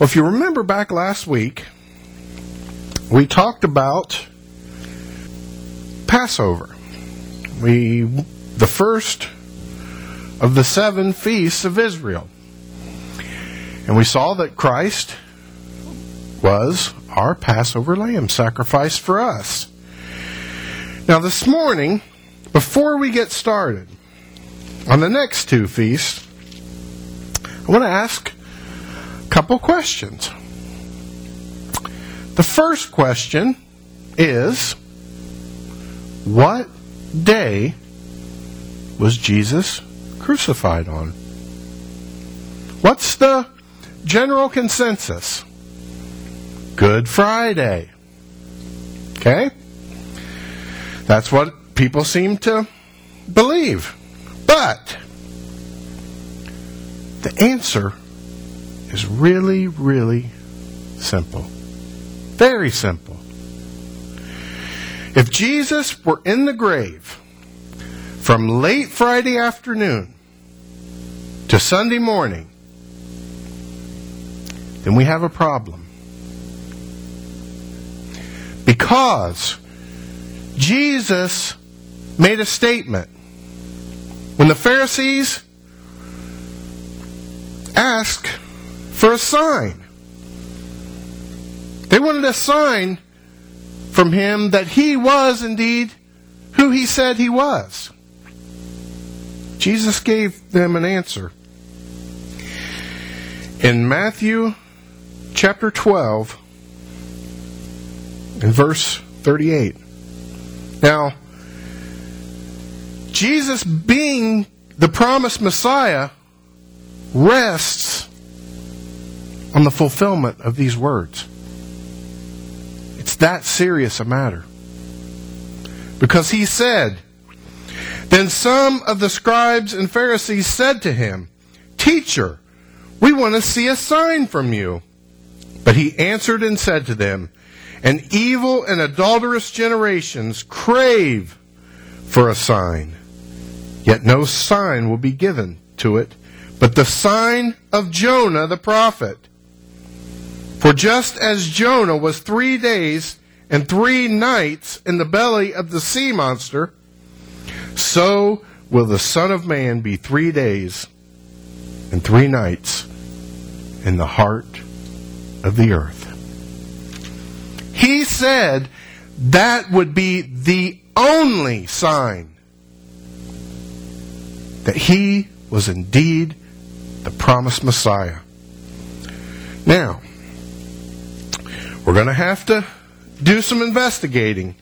Well, if you remember back last week, we talked about Passover. The first of the 7 feasts of Israel. And we saw that Christ was our Passover lamb sacrificed for us. Now this morning, before we get started on the next 2 feasts, I want to ask a couple questions. The first question is, what day was Jesus crucified on? What's the general consensus? Good Friday. Okay? That's what people seem to believe. But the answer is really, really simple. Very simple. If Jesus were in the grave from late Friday afternoon to Sunday morning, then we have a problem. Because Jesus made a statement. When the Pharisees asked for a sign, they wanted a sign from him that he was indeed who he said he was. Jesus gave them an answer. In Matthew chapter 12, in verse 38. Now, Jesus being the promised Messiah rests on the fulfillment of these words. It's that serious a matter. Because he said, "Then some of the scribes and Pharisees said to him, 'Teacher, we want to see a sign from you.' But he answered and said to them, 'An evil and adulterous generations crave for a sign, yet no sign will be given to it, but the sign of Jonah the prophet. For just as Jonah was 3 days and 3 nights in the belly of the sea monster, so will the Son of Man be 3 days and 3 nights in the heart of the earth.'" He said that would be the only sign that he was indeed the promised Messiah. Now, we're going to have to do some investigating,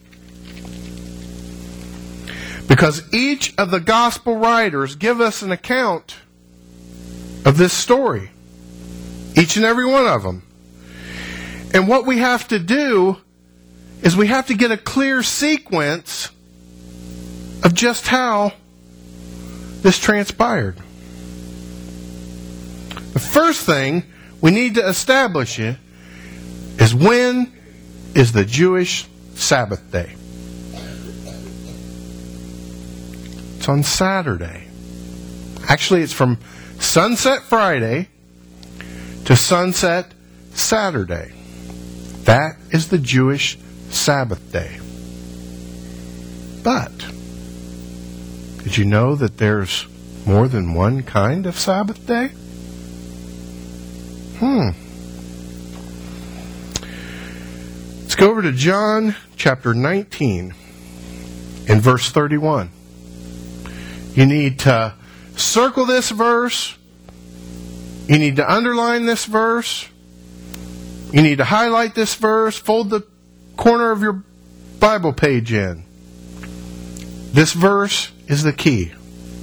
because each of the gospel writers give us an account of this story. Each and every one of them. And what we have to do is we have to get a clear sequence of just how this transpired. The first thing we need to establish is, when is the Jewish Sabbath day? It's on Saturday. Actually, it's from sunset Friday to sunset Saturday. That is the Jewish Sabbath day. But did you know that there's more than one kind of Sabbath day? Let's go over to John chapter 19 and verse 31. You need to circle this verse. You need to underline this verse. You need to highlight this verse. Fold the corner of your Bible page in. This verse is the key.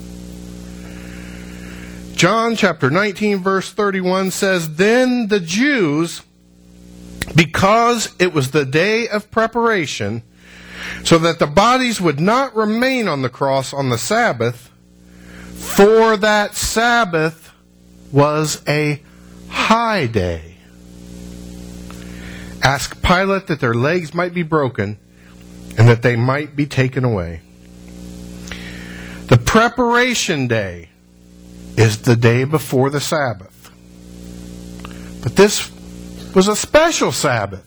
John chapter 19 verse 31 says, "Then the Jews, because it was the day of preparation, so that the bodies would not remain on the cross on the Sabbath, for that Sabbath was a high day, asked Pilate that their legs might be broken and that they might be taken away." The preparation day is the day before the Sabbath. But this was a special Sabbath.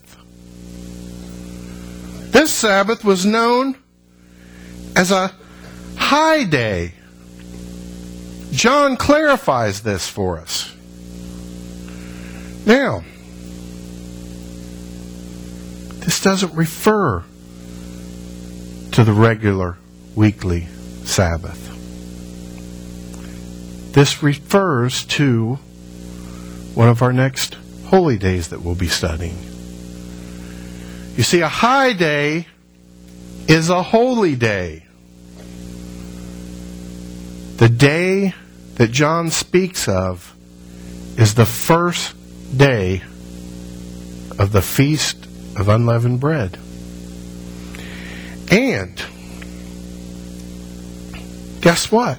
This Sabbath was known as a high day. John clarifies this for us. Now, this doesn't refer to the regular weekly Sabbath. This refers to one of our next holy days that we'll be studying. You see, a high day is a holy day. The day that John speaks of is the first day of the Feast of Unleavened Bread. And guess what?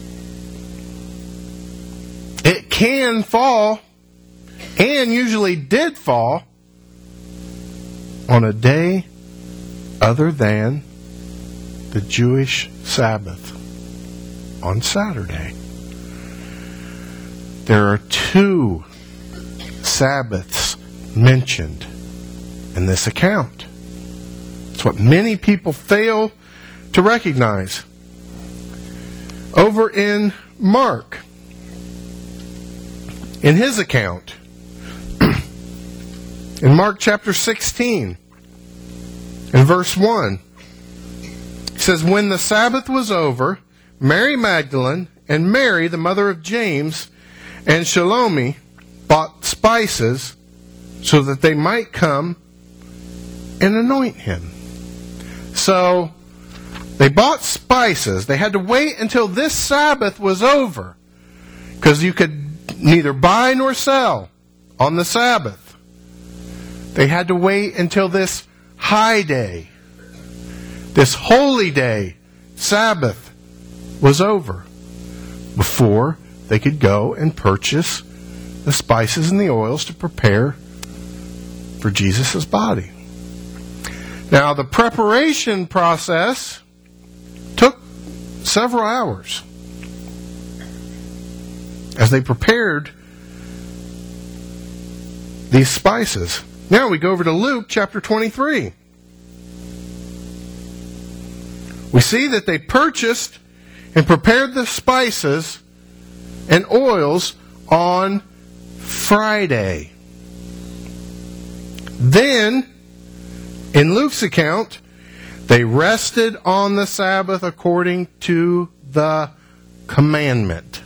It can fall, and usually did fall, on a day other than the Jewish Sabbath, on Saturday. There are 2 Sabbaths mentioned in this account. It's what many people fail to recognize. Over in Mark, in his account, in Mark chapter 16, in verse 1, it says, "When the Sabbath was over, Mary Magdalene and Mary, the mother of James, and Salome bought spices so that they might come and anoint him." So, they bought spices. They had to wait until this Sabbath was over, because you could neither buy nor sell on the Sabbath. They had to wait until this high day, this holy day, Sabbath, was over before they could go and purchase the spices and the oils to prepare for Jesus' body. Now, the preparation process took several hours as they prepared these spices. Now we go over to Luke chapter 23. We see that they purchased and prepared the spices and oils on Friday. Then, in Luke's account, they rested on the Sabbath according to the commandment.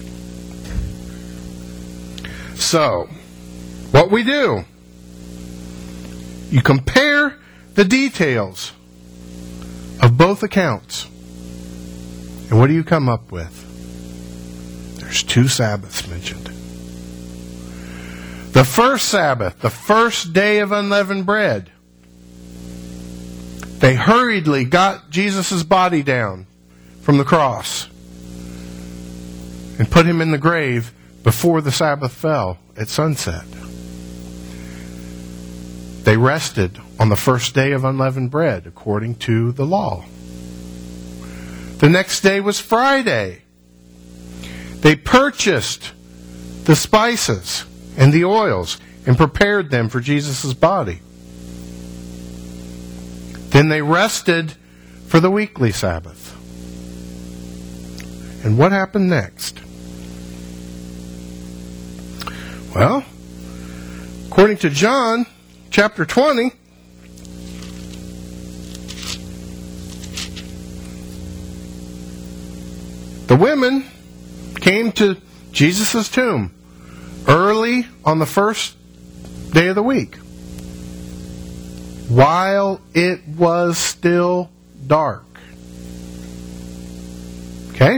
So, what we do, you compare the details of both accounts. And what do you come up with? There's 2 Sabbaths mentioned. The first Sabbath, the first day of unleavened bread, they hurriedly got Jesus' body down from the cross and put him in the grave before the Sabbath fell at sunset. They rested on the first day of unleavened bread, according to the law. The next day was Friday. They purchased the spices and the oils and prepared them for Jesus' body. Then they rested for the weekly Sabbath. And what happened next? Well, according to John chapter 20, the women came to Jesus' tomb early on the first day of the week, while it was still dark. Okay?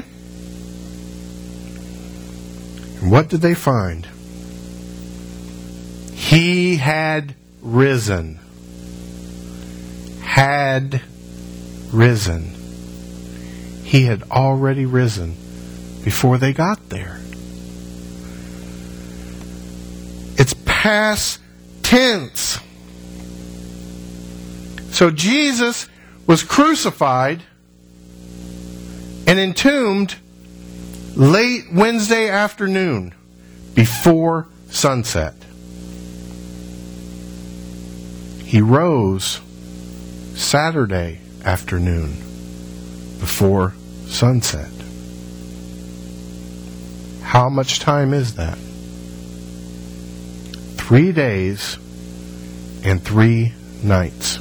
And what did they find? He had risen. Had risen. He had already risen before they got there. It's past tense. So Jesus was crucified and entombed late Wednesday afternoon before sunset. He rose Saturday afternoon before sunset. How much time is that? 3 days and 3 nights.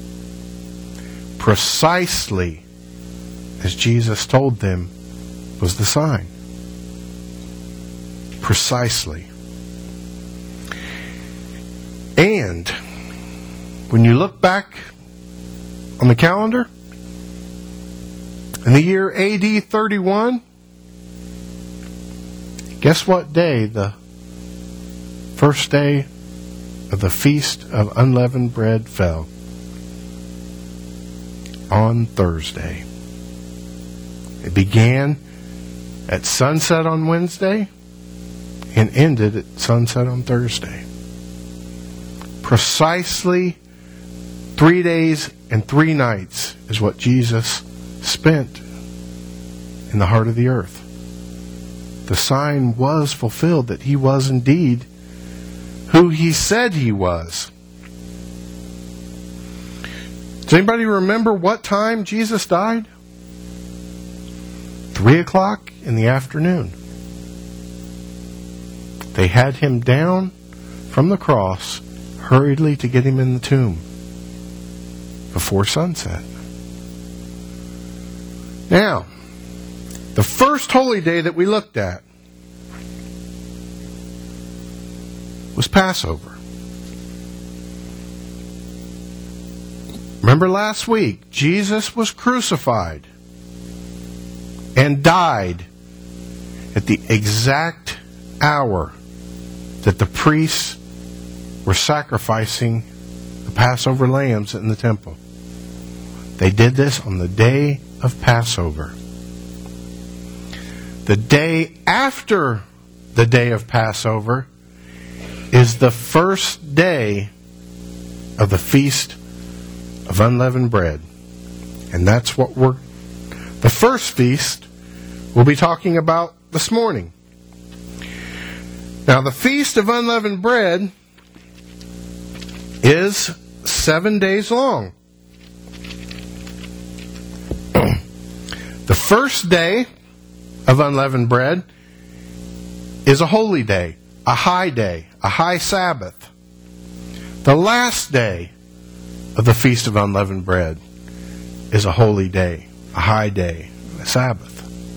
Precisely as Jesus told them was the sign. Precisely. And when you look back on the calendar, in the year AD 31, guess what day the first day of the Feast of Unleavened Bread fell? On Thursday. It began at sunset on Wednesday and ended at sunset on Thursday. Precisely 3 days and 3 nights is what Jesus spent in the heart of the earth. The sign was fulfilled that he was indeed who he said he was. Does anybody remember what time Jesus died? 3 o'clock in the afternoon. They had him down from the cross hurriedly to get him in the tomb before sunset. Now, the first holy day that we looked at was Passover. Remember last week, Jesus was crucified and died at the exact hour that the priests were sacrificing the Passover lambs in the temple. They did this on the day of Passover. The day after the day of Passover is the first day of the Feast of Unleavened Bread. And that's what the first feast we'll be talking about this morning. Now, the Feast of Unleavened Bread is 7 days long. The first day of Unleavened Bread is a holy day, a high Sabbath. The last day of the Feast of Unleavened Bread is a holy day, a high day, a Sabbath.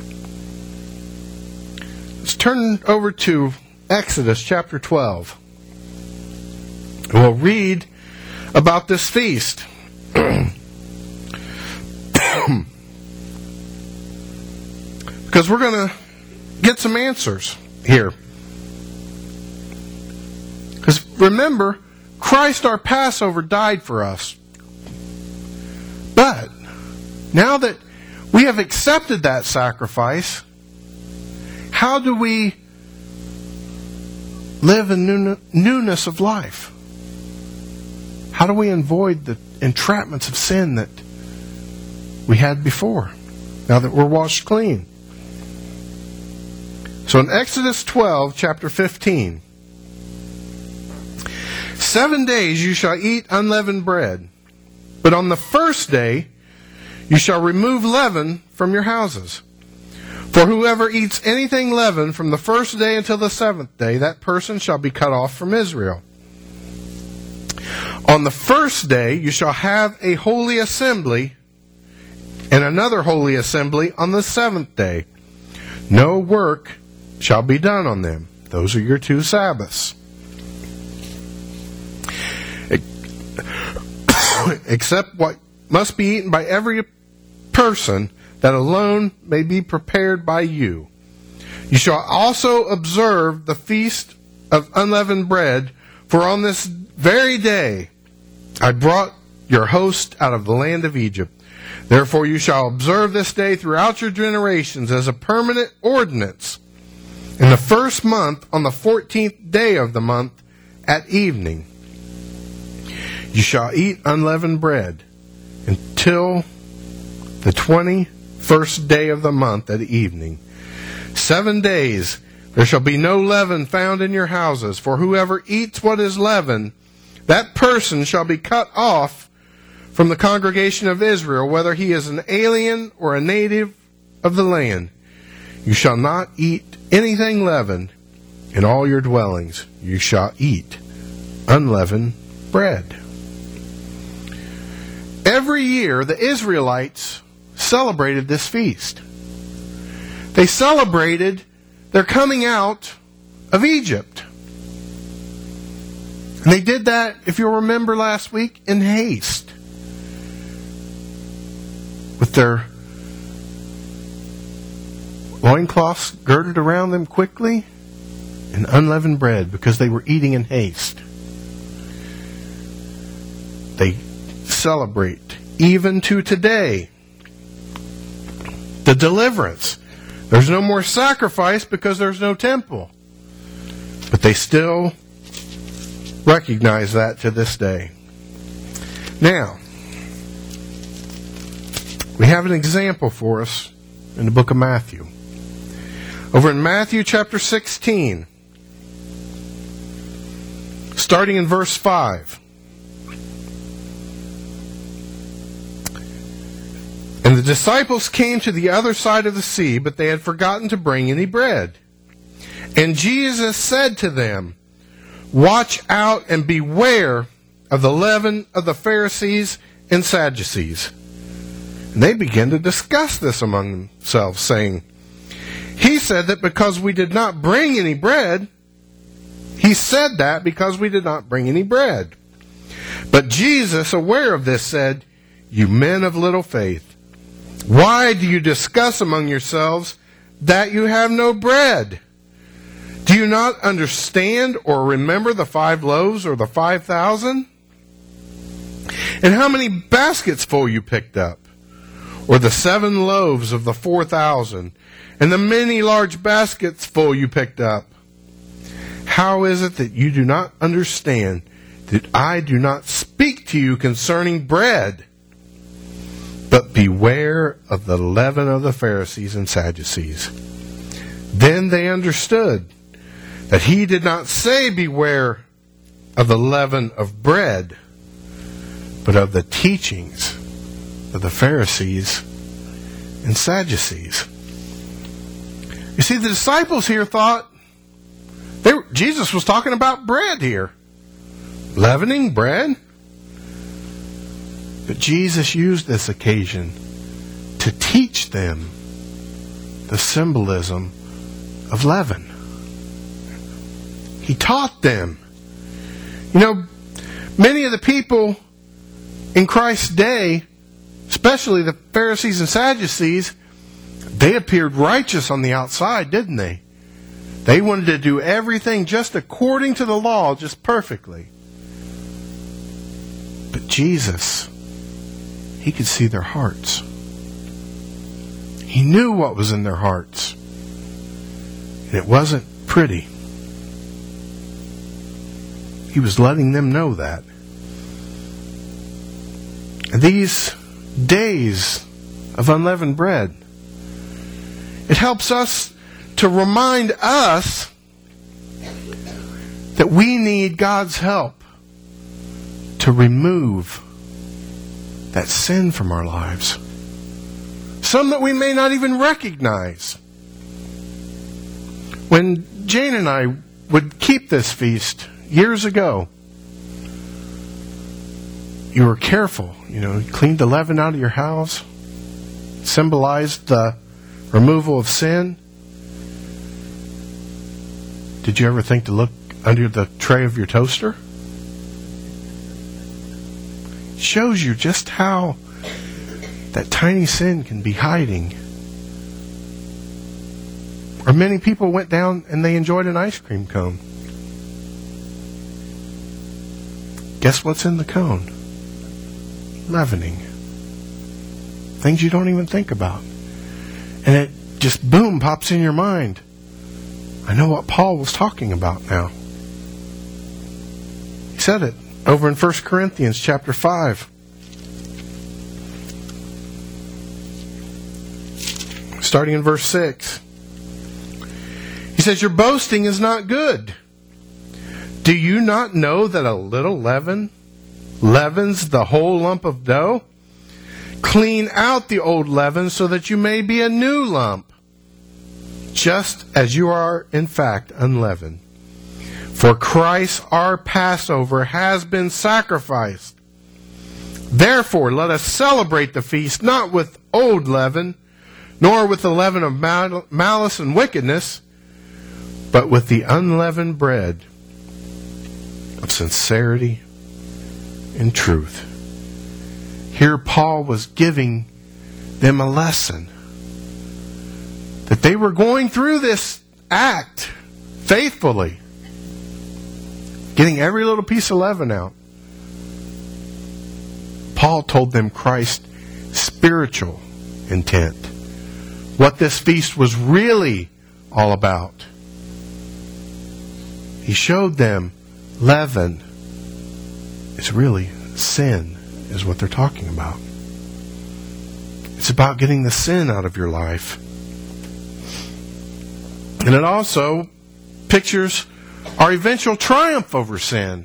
Let's turn over to Exodus chapter 12. We'll read about this feast. Because we're going to get some answers here. Because remember, Christ our Passover died for us. But now that we have accepted that sacrifice, how do we live in newness of life? How do we avoid the entrapments of sin that we had before, now that we're washed clean? So in Exodus 12, chapter 15, 7 days you shall eat unleavened bread, but on the first day you shall remove leaven from your houses. For whoever eats anything leavened from the first day until the 7th day, that person shall be cut off from Israel. On the first day you shall have a holy assembly, and another holy assembly on the 7th day. No work shall be done on them. Those are your 2 Sabbaths. Except what must be eaten by every person, that alone may be prepared by you. You shall also observe the Feast of Unleavened Bread, for on this very day I brought your host out of the land of Egypt. Therefore you shall observe this day throughout your generations as a permanent ordinance. In the first month, on the 14th day of the month, at evening, you shall eat unleavened bread until the 21st day of the month at evening. 7 days there shall be no leaven found in your houses, for whoever eats what is leavened, that person shall be cut off from the congregation of Israel, whether he is an alien or a native of the land. You shall not eat anything leavened in all your dwellings. You shall eat unleavened bread. Every year, the Israelites celebrated this feast. They celebrated their coming out of Egypt. And they did that, if you'll remember last week, in haste. With their loincloths girded around them quickly and unleavened bread, because they were eating in haste. They celebrate, even to today, the deliverance. There's no more sacrifice because there's no temple. But they still recognize that to this day. Now, we have an example for us in the book of Matthew. Over in Matthew chapter 16, starting in verse 5. And the disciples came to the other side of the sea, but they had forgotten to bring any bread. And Jesus said to them, watch out and beware of the leaven of the Pharisees and Sadducees. And they began to discuss this among themselves, saying, he said that because we did not bring any bread. He said that because we did not bring any bread. But Jesus, aware of this, said, you men of little faith, why do you discuss among yourselves that you have no bread? Do you not understand or remember the 5 loaves or the 5,000? And how many baskets full you picked up? Or the 7 loaves of the 4,000? And the many large baskets full you picked up? How is it that you do not understand that I do not speak to you concerning bread? But beware of the leaven of the Pharisees and Sadducees. Then they understood that he did not say beware of the leaven of bread, but of the teachings of the Pharisees and Sadducees. You see, the disciples here thought Jesus was talking about bread here. Leavening bread? But Jesus used this occasion to teach them the symbolism of leaven. He taught them. You know, many of the people in Christ's day, especially the Pharisees and Sadducees, they appeared righteous on the outside, didn't they? They wanted to do everything just according to the law, just perfectly. But Jesus, he could see their hearts. He knew what was in their hearts. And it wasn't pretty. He was letting them know that. And these days of unleavened bread, it helps us to remind us that we need God's help to remove that sin from our lives. Some that we may not even recognize. When Jane and I would keep this feast years ago, you were careful. You cleaned the leaven out of your house, symbolized the removal of sin. Did you ever think to look under the tray of your toaster? It shows you just how that tiny sin can be hiding. Or many people went down and they enjoyed an ice cream cone. Guess what's in the cone? Leavening. Things you don't even think about. And it just, boom, pops in your mind. I know what Paul was talking about now. He said it over in 1 Corinthians chapter 5. Starting in verse 6. He says, your boasting is not good. Do you not know that a little leaven leavens the whole lump of dough? Clean out the old leaven so that you may be a new lump, just as you are in fact unleavened. For Christ our Passover has been sacrificed. Therefore let us celebrate the feast not with old leaven, nor with the leaven of malice and wickedness, but with the unleavened bread of sincerity and truth. Here Paul was giving them a lesson that they were going through this act faithfully, getting every little piece of leaven out. Paul told them Christ's spiritual intent, what this feast was really all about. He showed them leaven is really sin, is what they're talking about. It's about getting the sin out of your life. And it also pictures our eventual triumph over sin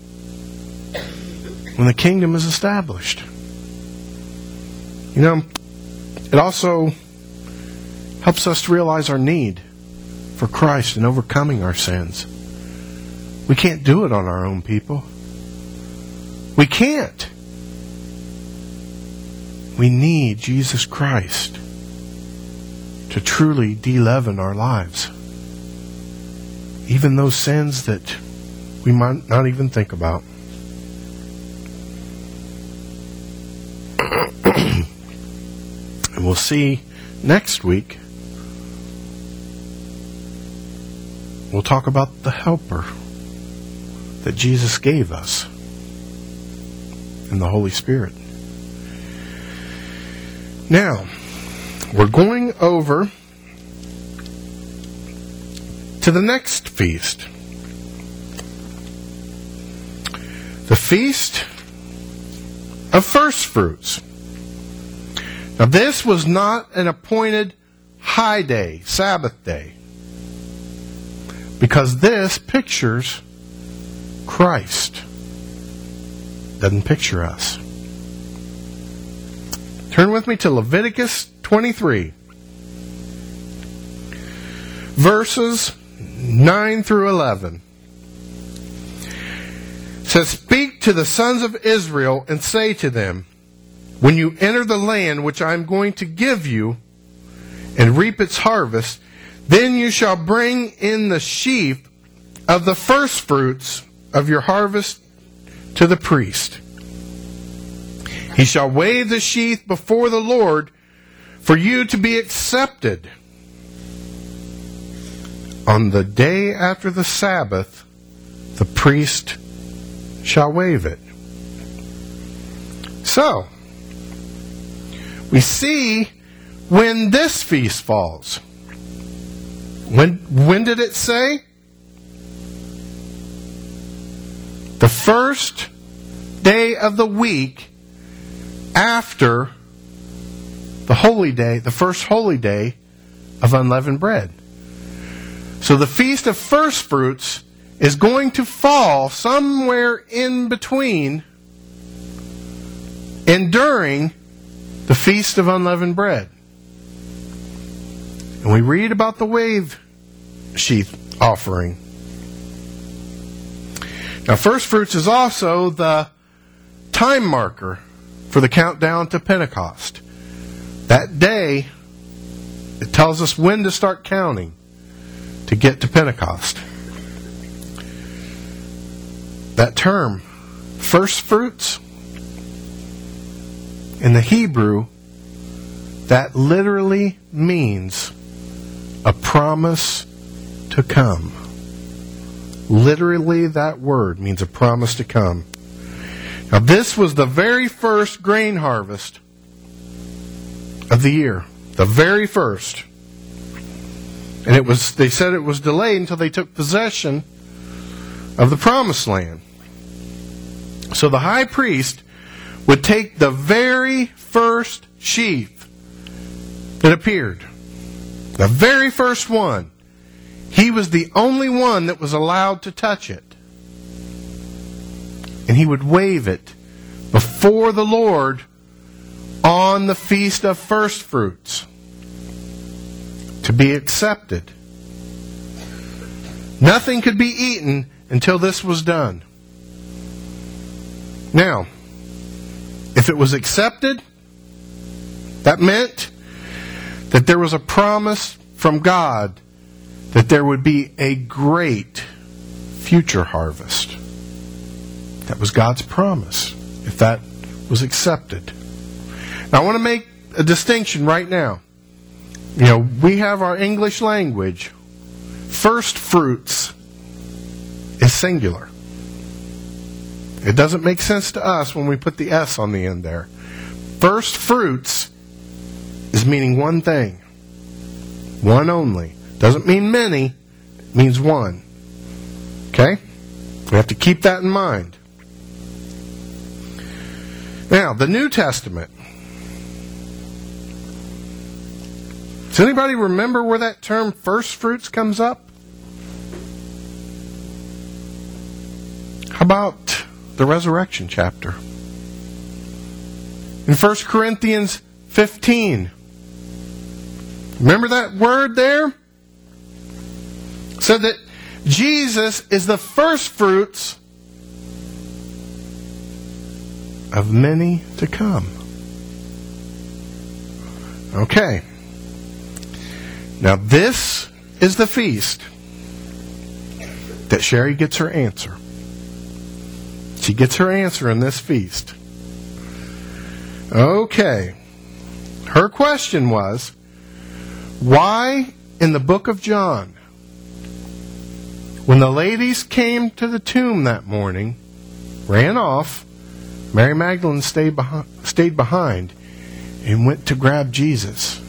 when the kingdom is established. You know, it also helps us to realize our need for Christ in overcoming our sins. We can't do it on our own, people. We can't. We need Jesus Christ to truly de-leaven our lives. Even those sins that we might not even think about. And we'll see next week. We'll talk about the helper that Jesus gave us in the Holy Spirit. Now, we're going over to the next feast. The Feast of First Fruits. Now, this was not an appointed high day, Sabbath day, because this pictures Christ. Doesn't picture us. Turn with me to Leviticus 23, verses 9 through 11. It says, "Speak to the sons of Israel and say to them, when you enter the land which I am going to give you and reap its harvest, then you shall bring in the sheaf of the first fruits of your harvest to the priest. He shall wave the sheaf before the Lord for you to be accepted. On the day after the Sabbath, the priest shall wave it." So, we see when this feast falls. When did it say? The first day of the week after the holy day, the first holy day of unleavened bread. So the Feast of First Fruits is going to fall somewhere in between and during the Feast of Unleavened Bread. And we read about the wave sheaf offering. Now, First Fruits is also the time marker for the countdown to Pentecost. That day, it tells us when to start counting to get to Pentecost. That term, First Fruits, in the Hebrew, that literally means a promise to come. Literally, that word means a promise to come. Now, this was the very first grain harvest of the year. The very first. And they said it was delayed until they took possession of the promised land. So the high priest would take the very first sheaf that appeared. The very first one. He was the only one that was allowed to touch it. and he would wave it before the Lord on the Feast of First Fruits to be accepted. Nothing could be eaten until this was done. Now, if it was accepted, that meant that there was a promise from God that there would be a great future harvest. That was God's promise, if that was accepted. Now, I want to make a distinction right now. We have our English language. First fruits is singular. It doesn't make sense to us when we put the S on the end there. First fruits is meaning one thing. One only. Doesn't mean many. It means one. Okay? We have to keep that in mind. Now, the New Testament. Does anybody remember where that term first fruits comes up? How about the resurrection chapter? In 1 Corinthians 15. Remember that word there? It said that Jesus is the first fruits of many to come. Okay. Now this is the feast that Sherry gets her answer. She gets her answer in this feast. Okay. Her question was, why in the book of John, when the ladies came to the tomb that morning, ran off, Mary Magdalene stayed behind and went to grab Jesus.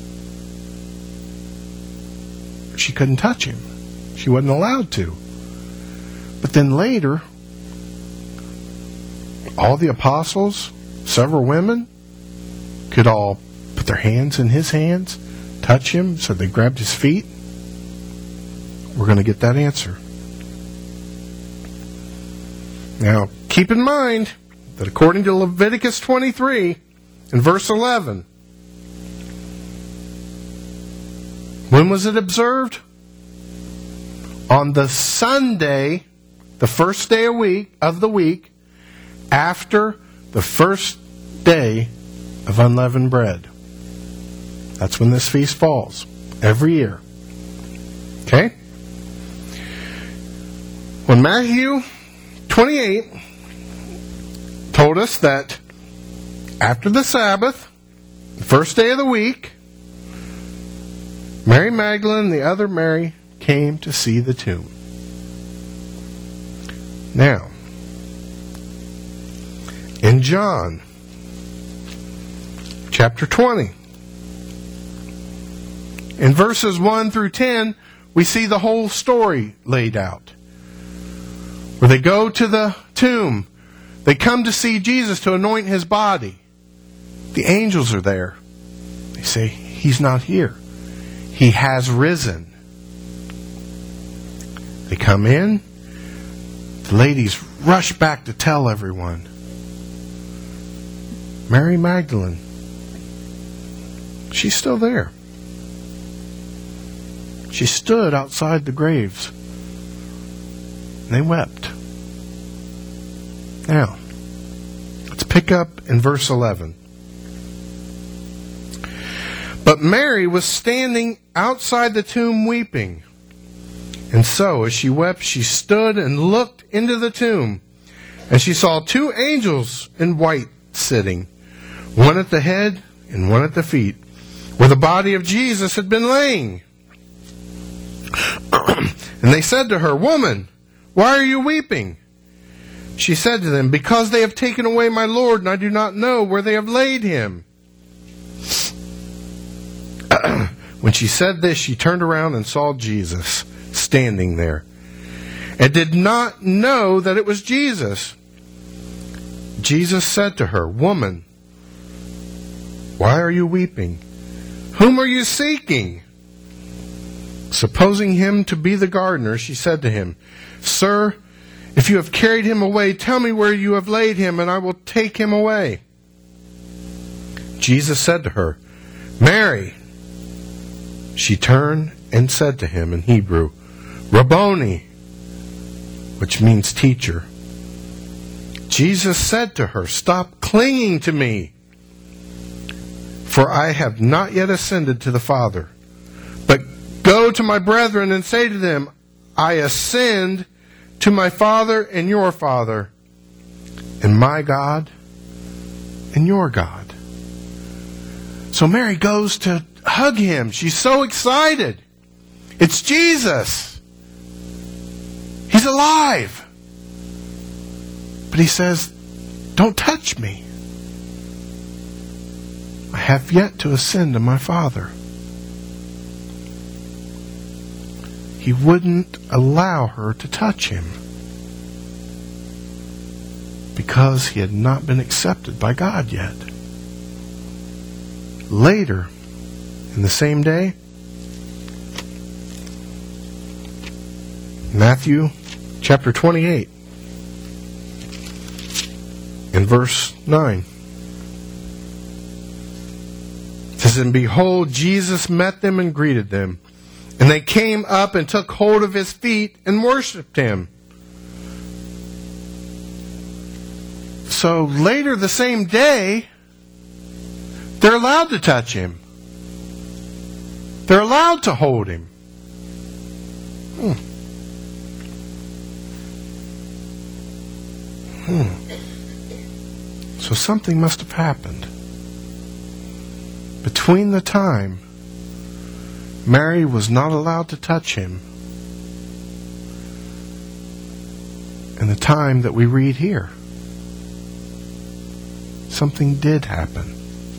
She couldn't touch him. She wasn't allowed to. But then later, all the apostles, several women, could all put their hands in his hands, touch him, so they grabbed his feet. We're going to get that answer. Now, keep in mind that according to Leviticus 23, in verse 11, when was it observed? On the Sunday, the first day of the week, after the first day of unleavened bread. That's when this feast falls, every year. Okay? When Matthew 28 told us that after the Sabbath, the first day of the week, Mary Magdalene and the other Mary came to see the tomb. Now, in John chapter 20, in verses 1 through 10, we see the whole story laid out. Where they go to the tomb, they come to see Jesus to anoint his body. The angels are there. They say, he's not here. He has risen. They come in. The ladies rush back to tell everyone. Mary Magdalene, she's still there. She stood outside the graves. And they wept. Now, let's pick up in verse 11. But Mary was standing outside the tomb weeping. And so, as she wept, she stood and looked into the tomb. And she saw two angels in white sitting, one at the head and one at the feet, where the body of Jesus had been laying. And they said to her, "Woman, why are you weeping?" She said to them, "Because they have taken away my Lord, and I do not know where they have laid him." When she said this, she turned around and saw Jesus standing there, and did not know that it was Jesus. Jesus said to her, "Woman, why are you weeping? Whom are you seeking?" Supposing him to be the gardener, she said to him, "Sir, If you have carried him away, tell me where you have laid him, and I will take him away." Jesus said to her, "Mary." She turned and said to him in Hebrew, "Rabboni," which means teacher. Jesus said to her, "Stop clinging to me, for I have not yet ascended to the Father. But go to my brethren and say to them, I ascend to my Father and your Father, and my God and your God." So Mary goes to hug him. She's so excited. It's Jesus. He's alive. But he says, "Don't touch me. I have yet to ascend to my Father." He wouldn't allow her to touch him because he had not been accepted by God yet. Later, in the same day, Matthew chapter 28 and verse 9. It says, "And behold, Jesus met them and greeted them. And they came up and took hold of his feet and worshipped him." So later the same day, they're allowed to touch him. They're allowed to hold him. So something must have happened between the time Mary was not allowed to touch him and the time that we read here. Something did happen.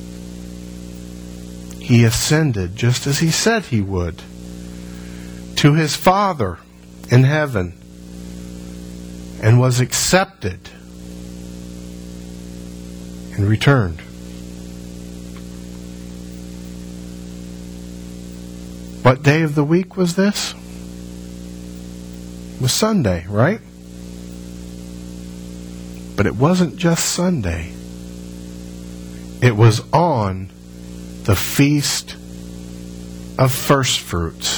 He ascended just as he said he would to his Father in heaven and was accepted and returned. What day of the week was this? It was Sunday, right? But it wasn't just Sunday. It was on the Feast of First Fruits.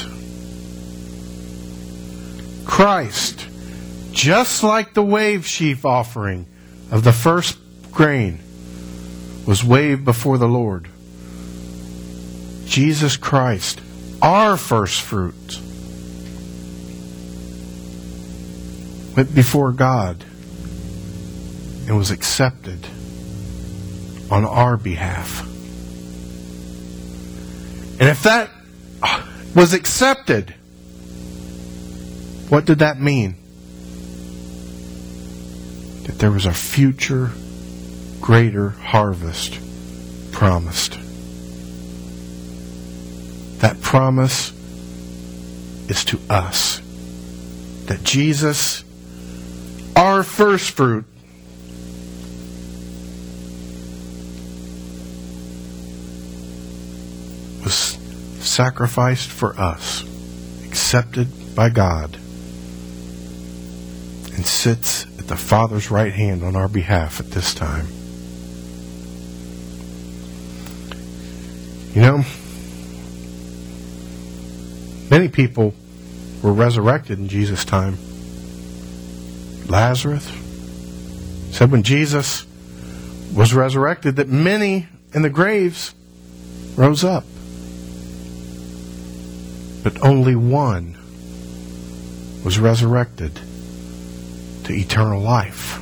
Christ, just like the wave sheaf offering of the first grain, was waved before the Lord. Jesus Christ, our first fruit, went before God and was accepted on our behalf. And if that was accepted, what did that mean? That there was a future greater harvest promised. That promise is to us. That Jesus, our first fruit, was sacrificed for us, accepted by God, and sits at the Father's right hand on our behalf at this time. You know, many people were resurrected in Jesus' time. Lazarus said when Jesus was resurrected that many in the graves rose up. But only one was resurrected to eternal life.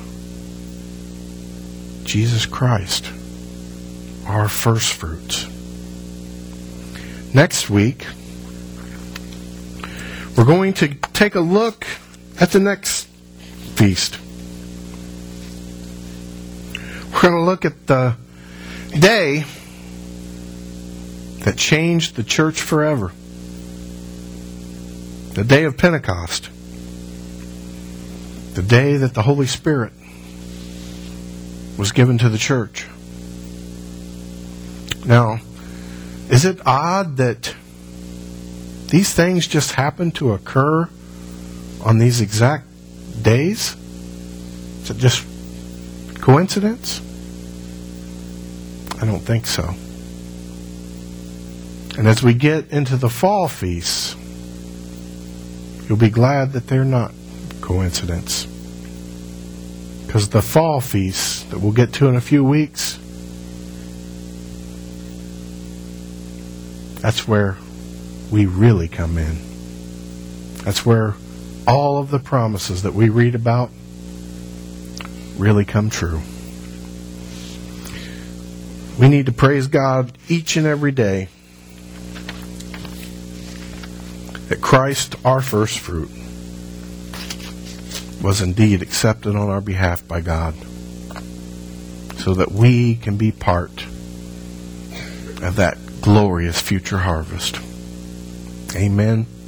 Jesus Christ, our first fruits. Next week, we're going to take a look at the next feast. We're going to look at the day that changed the church forever. The day of Pentecost. The day that the Holy Spirit was given to the church. Now, is it odd that these things just happen to occur on these exact days? Is it just coincidence? I don't think so. And as we get into the fall feasts, you'll be glad that they're not coincidence. Because the fall feasts that we'll get to in a few weeks, that's where we really come in. That's where all of the promises that we read about really come true. We need to praise God each and every day that Christ, our first fruit, was indeed accepted on our behalf by God, so that we can be part of that glorious future harvest. Amen.